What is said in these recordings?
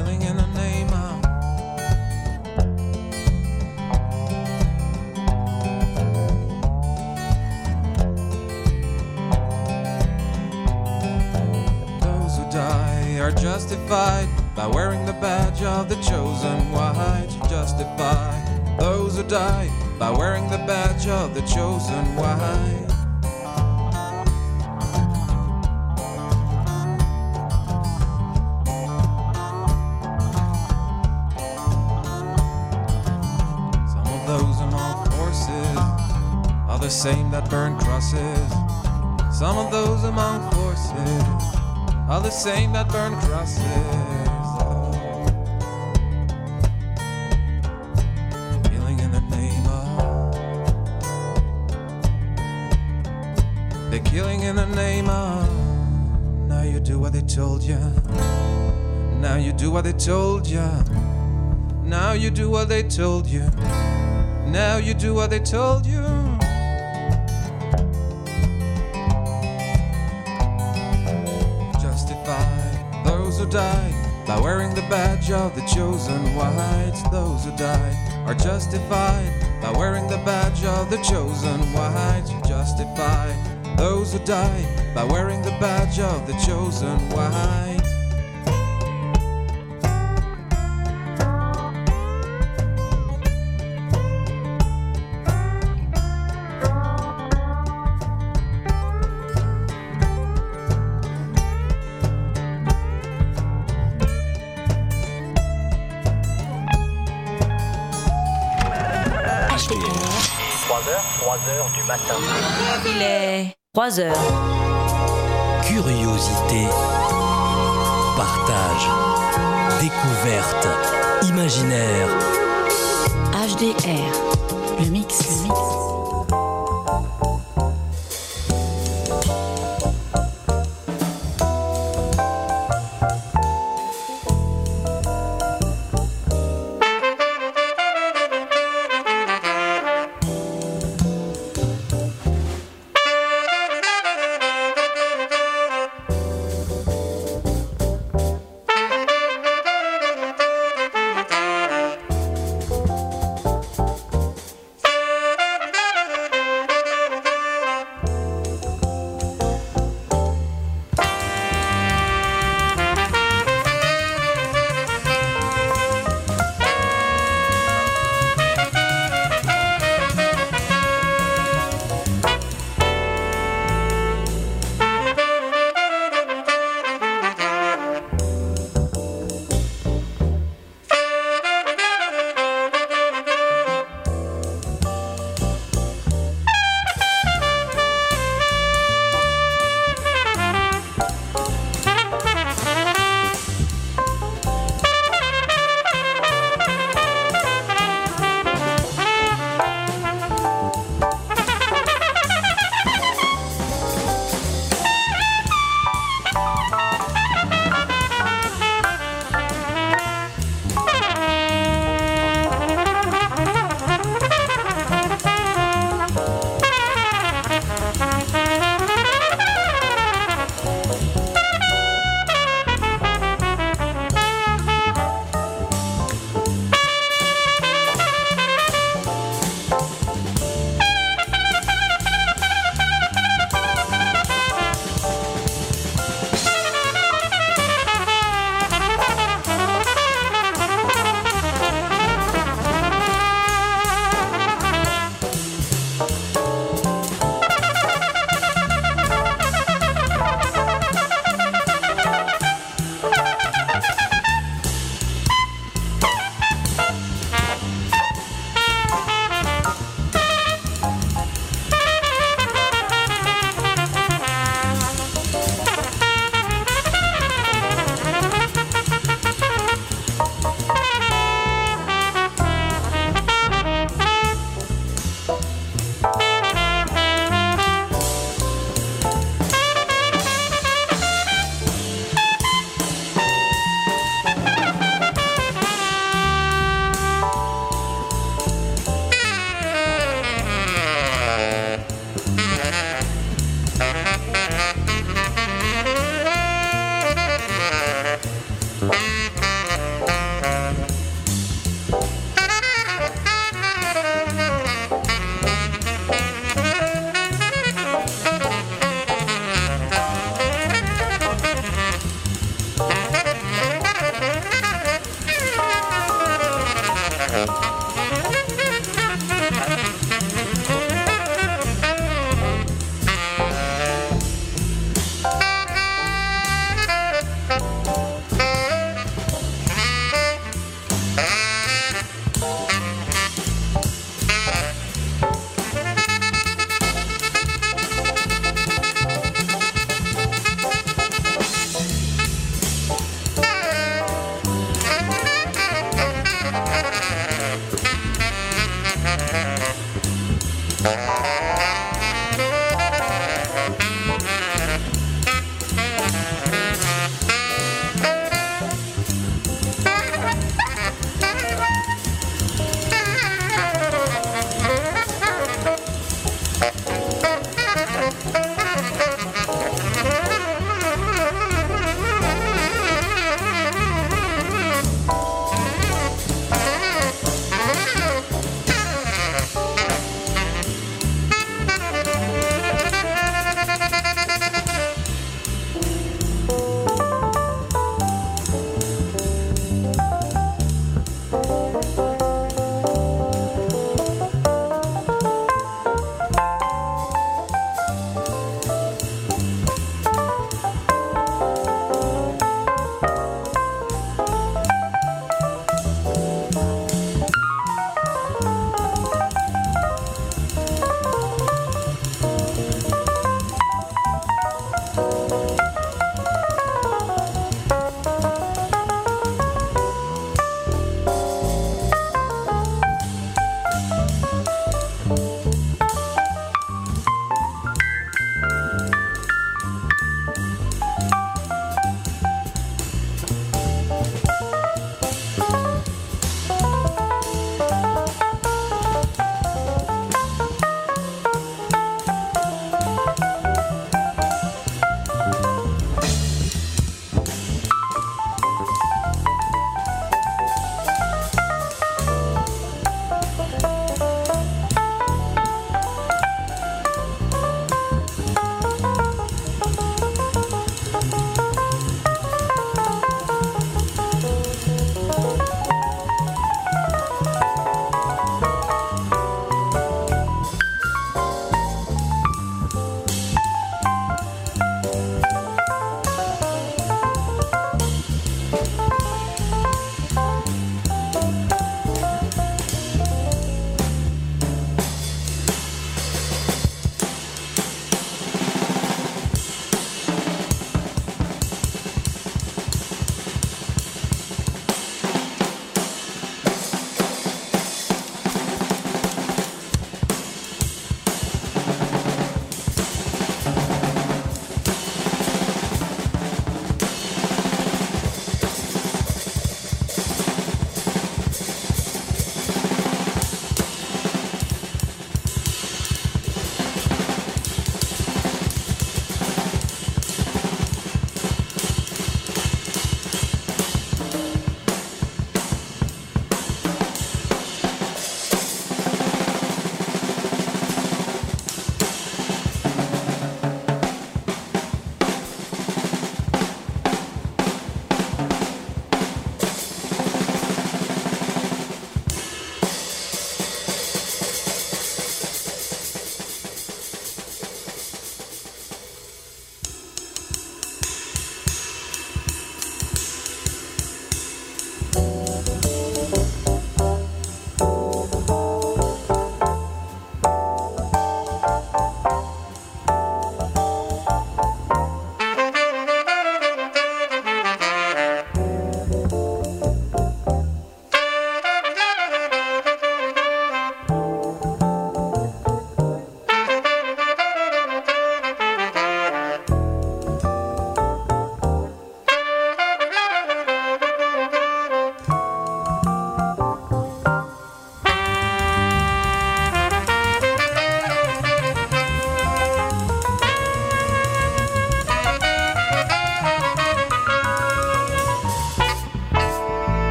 killing in the name of. Those who die are justified by wearing the badge of the chosen white. Justify those who die by wearing the badge of the chosen white. Some of those among forces are the same that burn crosses. Some of those among forces are the same that burn crosses. Killing in the name of. Now you do what they told ya. Now you do what they told ya. Now you do what they told you. Now you do what they told you. Justify those who die by wearing the badge of the chosen whites. Those who die are justified by wearing the badge of the chosen whites. Justify those who die by wearing the badge of the chosen white. HDR. 3h du matin. Il est 3h. Curiosité, partage, découverte, imaginaire. HDR. Le mix.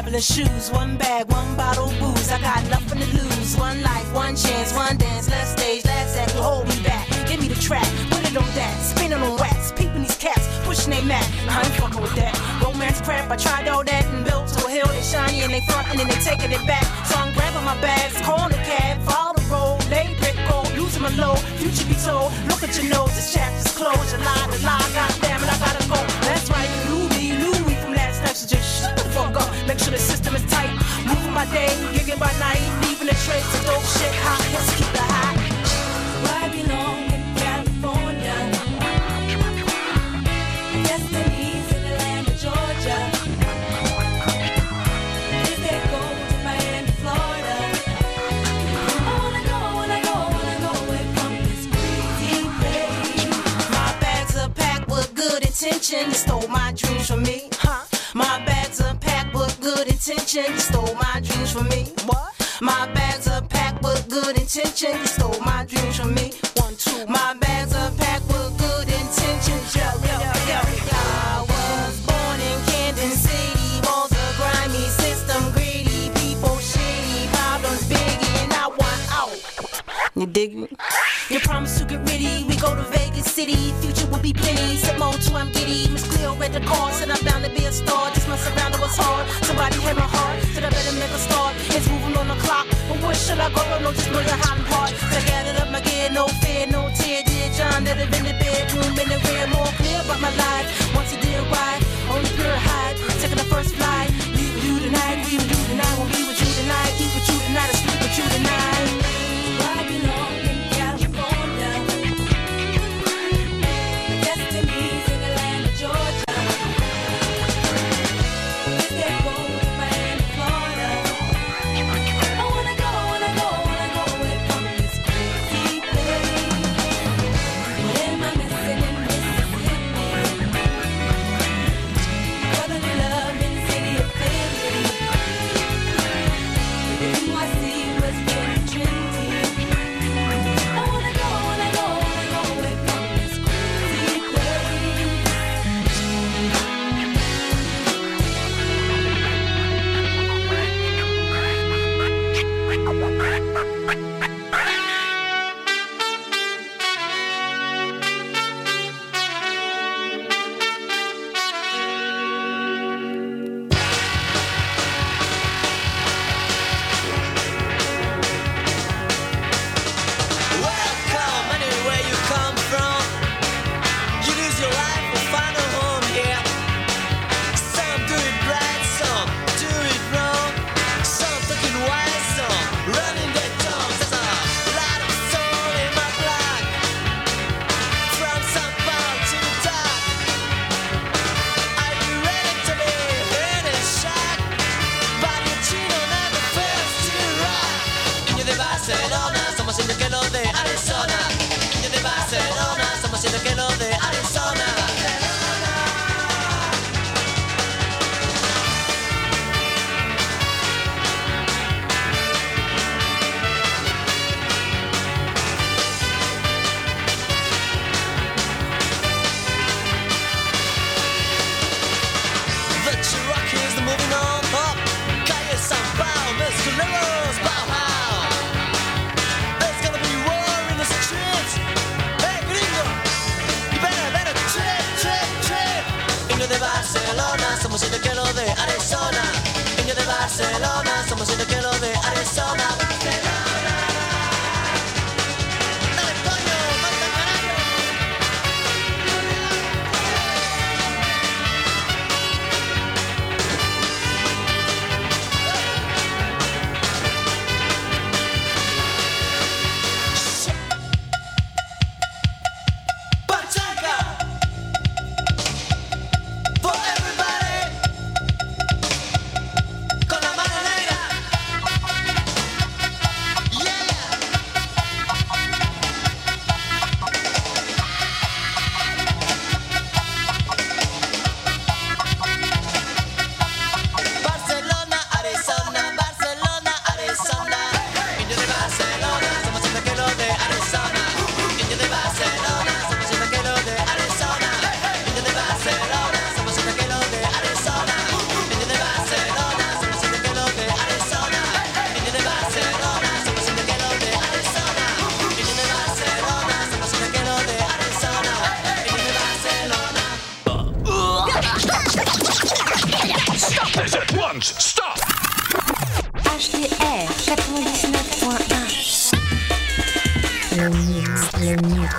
traveling shoes, one bag, one bottle of booze. I got nothing to lose. One life, one chance, one dance, last stage, last act will hold me back. Give me the track, put it on that, spinning on wax, peeping these cats, pushing they mat. I ain't fucking with that. Romance crap, I tried all that and built to a hill. They shiny and they frontin' and they taking it back. So I'm grabbing my bags, calling a cab, follow the road, lay brick gold, losing my load. Future be told, look at your nose, this chapter's closed. You lie, the lie, goddamn it, I gotta go. That's right, you knew me from last night, so just shut the fuck up. Make sure the system is tight. Moving my day, gigging by night, leaving a trace of dope shit hot. Let's keep it hot. I belong in California. Destiny's in the land of Georgia. Is there gold in Miami, Florida? I wanna go away from this crazy place. My bags are packed with good intention. You stole my dreams from me, huh? My bags are packed with good intention. You stole my dreams from me. What? My bags are packed with good intention. You stole my dreams from me. 1, 2. My bags are packed with good intentions. Yo. I was born in Kansas City. Walls a grimy, system greedy, people shady, problems biggie, and I want out. You dig me? You promise to get ritty. We go to Vegas City. Future will be plenty. Sip more too, I'm giddy. Miss Cleo read the call. Said I'm bound to be a star. Just my surrounding was hard. Somebody hit my heart. Said I better make a start. It's moving on the clock. But where should I go? No, just know the hot part. So I gathered up my gear. No fear, no tear. Dear John, that have in the bedroom. In the rear, more clear about my life. Once you did right, only pure hide. Taking the first flight. Leave with you tonight. Leave with you tonight. Won't be with you tonight. Eat with you tonight. I sleep with you tonight. I belong in California. Destiny's in the land of Georgia. Is there gold in Miami, Florida? I wanna go away from this crazy place. What am I missing in Mississippi? Brotherly love in the city of Philly. NYC was very trendy. I wanna go away from this crazy place. Welcome anywhere you come from. You lose your life or find a home here. Some do it right, some do it wrong. Some talking wise, some running their tongues. There's a lot of soul in my blood. From Sao Paulo to the top. Are you ready to live in a shack? Chino never fails to rock. Niños de Barcelona, somos el que lo de Arizona. Niños de Barcelona, somos el que lo de Arizona. The Cherokees are moving on up. Calle San Pao, Mescaleros, Bauhaus. There's gonna be war in the streets. Hey, gringo, you better trip. Niños de Barcelona, somos el que lo de Arizona. Niños de Barcelona, somos el que lo de Arizona. Dale, coño, manda carajo. Pachanga for everybody. Con la mano negra. Le mix.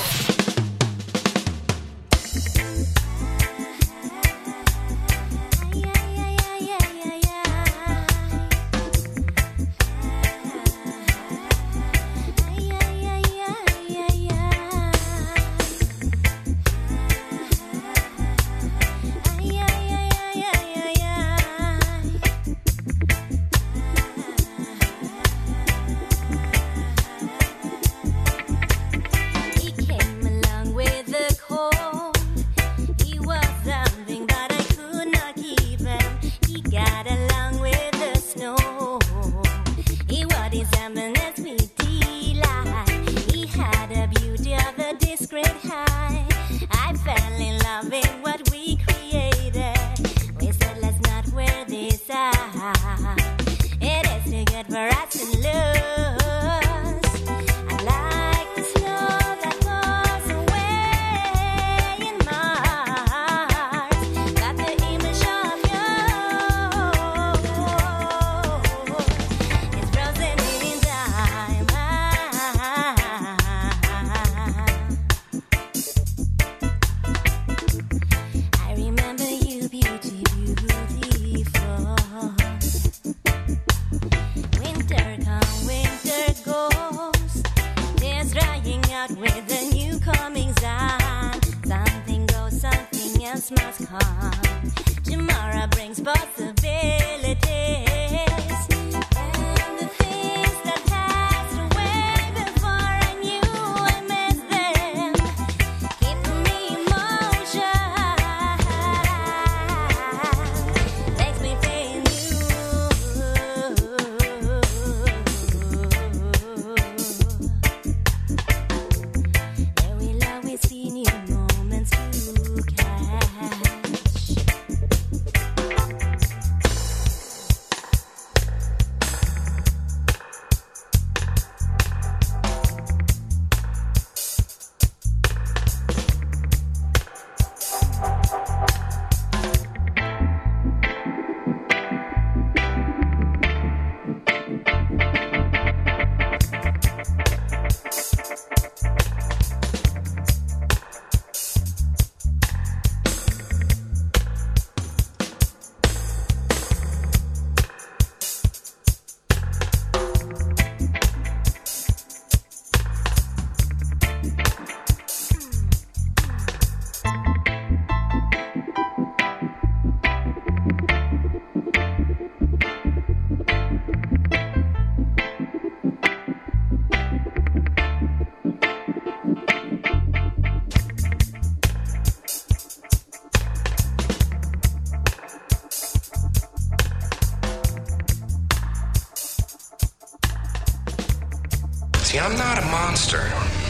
See, I'm not a monster.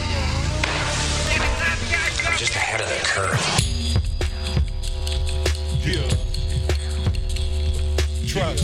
I'm just ahead of the curve. Yeah. Trust.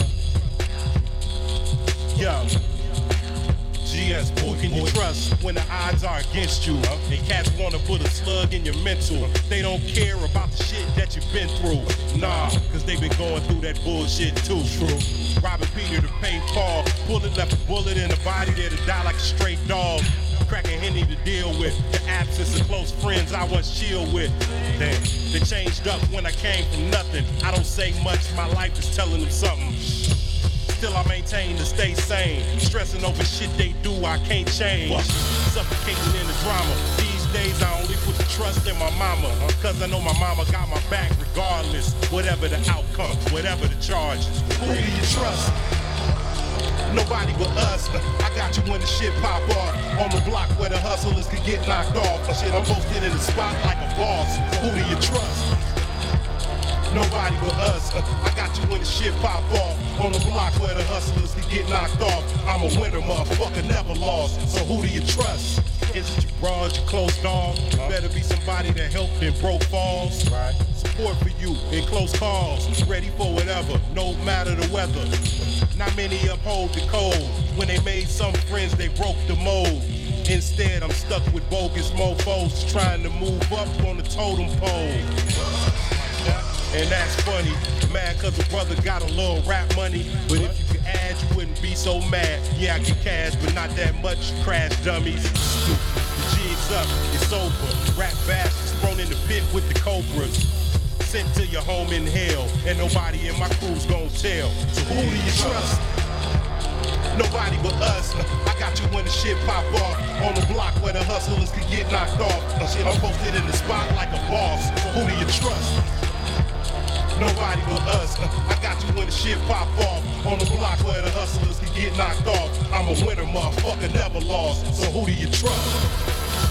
Yo. GS, who can you trust when the odds are against you? And cats wanna put a slug in your mental. They don't care about the shit that you've been through. Nah, cause they been going through that bullshit too. True. Robbing Peter to pay Paul. Bullet left a bullet in the body there to die like a stray dog. Cracking Henny to deal with. The absence of close friends I once chilled with. Damn, they changed up when I came from nothing. I don't say much, my life is telling them something. Still I maintain to stay sane. Stressing over shit they do, I can't change. Suffocating in the drama. These days I only put the trust in my mama. Cause I know my mama got my back regardless. Whatever the outcome, whatever the charges. Who do you trust? Nobody but us. I got you when the shit pop off. On the block where the hustlers could get knocked off. Shit, I'm posted in the spot like a boss. Who do you trust? Nobody but us. I got you when the shit pop off. On the block where the hustlers could get knocked off. I'm a winner, motherfucker, never lost. So who do you trust? Is it your broad, your close dog? Better be somebody that helped and broke falls. Right. Support for you in close calls. Ready for whatever, no matter the weather. Not many uphold the code. When they made some friends, they broke the mold. Instead, I'm stuck with bogus mofos trying to move up on the totem pole. And that's funny, mad cause a brother got a little rap money. But if you could ads, you wouldn't be so mad. Yeah, I get cash, but not that much. Crash dummies. Stupid. The jig's up, it's over. Rap bastards thrown in the pit with the cobras. Sent to your home in hell, and nobody in my crew's gon' tell. So who do you trust? Nobody but us. I got you when the shit pop off. On the block where the hustlers could get knocked off. Shit, I'm posted in the spot like a boss. Who do you trust? Nobody but us. I got you when the shit pop off. On the block where the hustlers could get knocked off. I'm a winner, motherfucker, never lost. So who do you trust?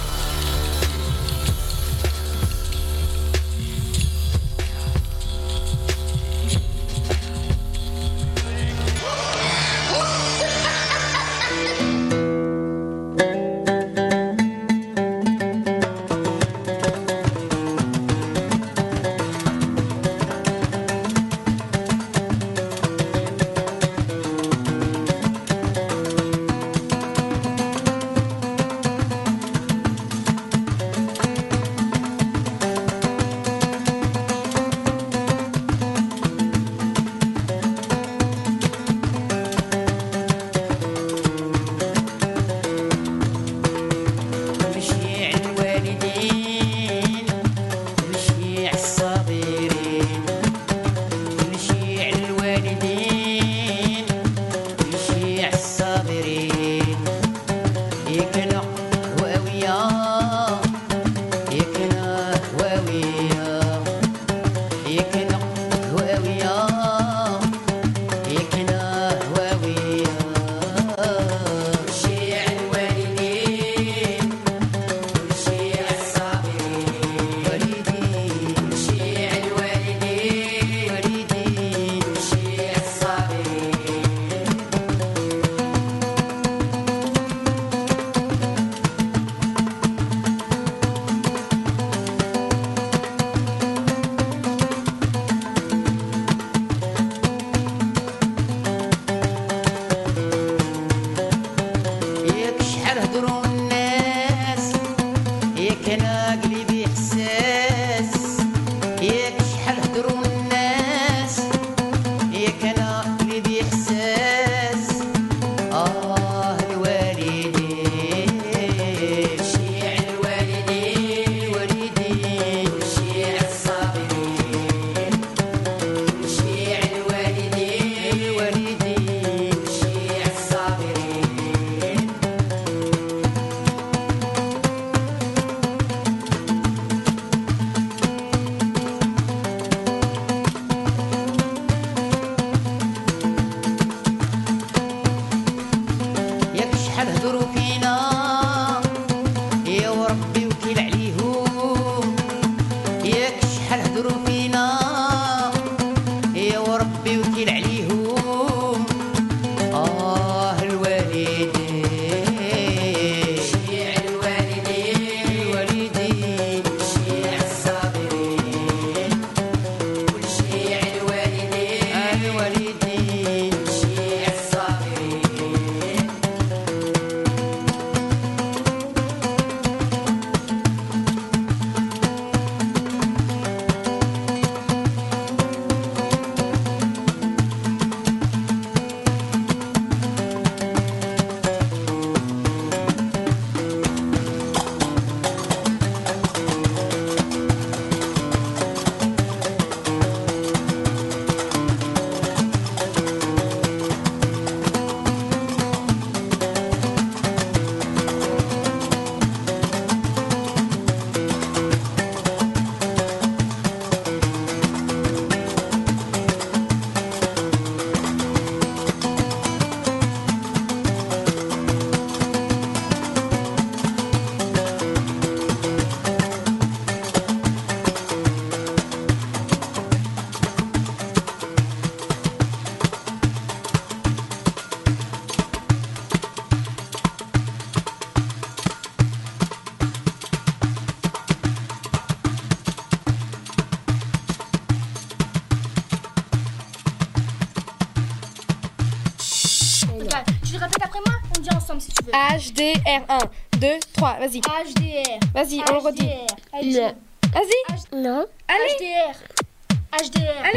Tu répètes après moi, on dit ensemble si tu veux. HDR 1, 2, 3, vas-y. HDR. Vas-y, on le redit. Allez. Vas-y. Non. Allez. HDR. HDR. Allez.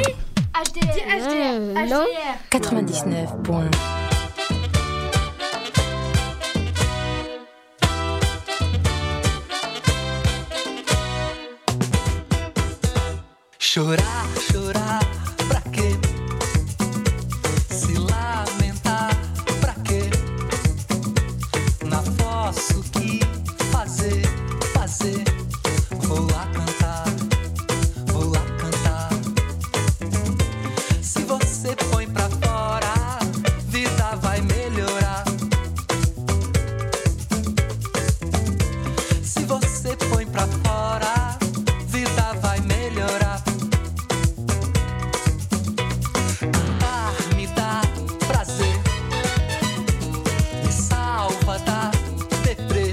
HDR. Non. 99 points. Chorar, chorar, pra quê? Se lamentar, pra quê? Não posso o que fazer, fazer. Vou lá cantar, vou lá cantar. Se você põe pra fora, a vida vai melhorar. Se você põe pra fora, a vida vai melhorar. Cantar me dá prazer, me salva da deprê.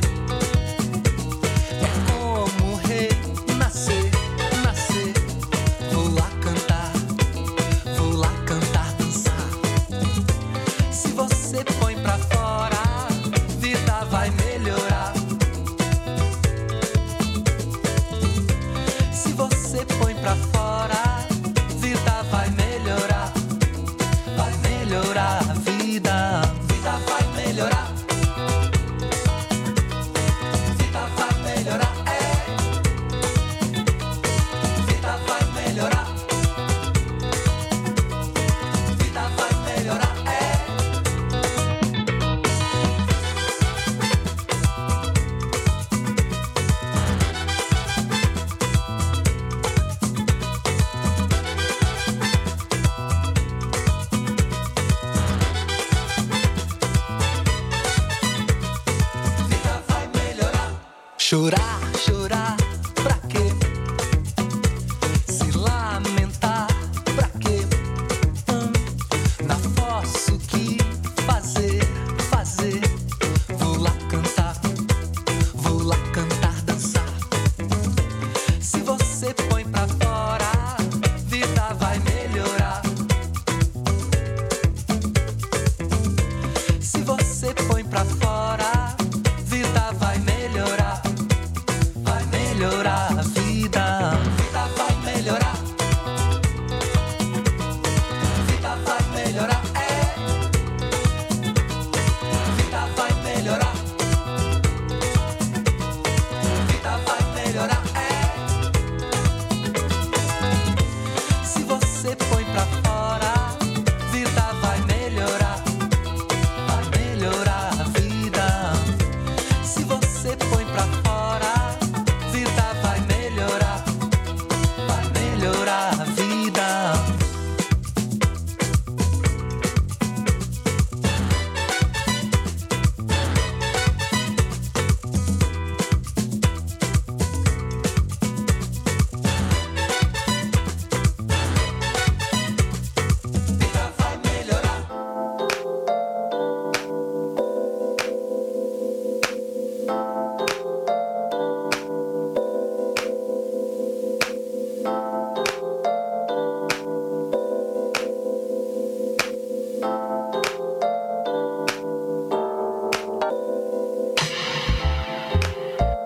É como renascer, nascer. Vou lá cantar, dançar. Se você põe pra fora, a vida vai melhorar. Se você põe pra fora, a vida vai melhorar. Vai melhorar a vida vai melhorar. Vida vai melhorar, Vida vai melhorar. Vida vai melhorar, Vida vai melhorar. Chorar, chorar,